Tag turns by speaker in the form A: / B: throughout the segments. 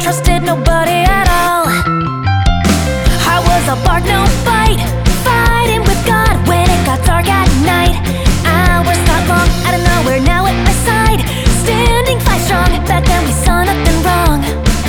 A: trusted nobody at all. I was a bark, no bite, fighting with God when it got dark at night. Hours got long, out of nowhere, now at my side, standing fight strong. Back then we saw nothing wrong.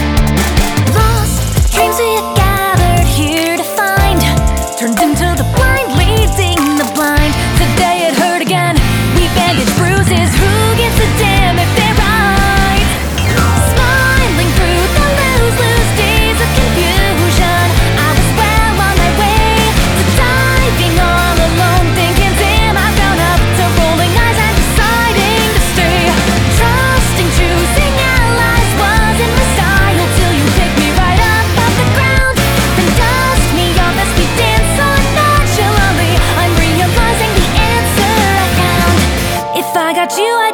A: Lost dreams we had gathered here to find turned into the blind leading the blind. Today it hurt again, we bandage bruises. Who gives a damn if they're right? Smiling through the lose-lose days of confusion, I was well on my way to diving all alone, thinking damn I've grown up, to rolling eyes and deciding to stay. Trusting, choosing allies wasn't my style, till you picked me right up off the ground, then dust me off as we dance so nonchalantly. I'm realizing the answer I found. If I got you,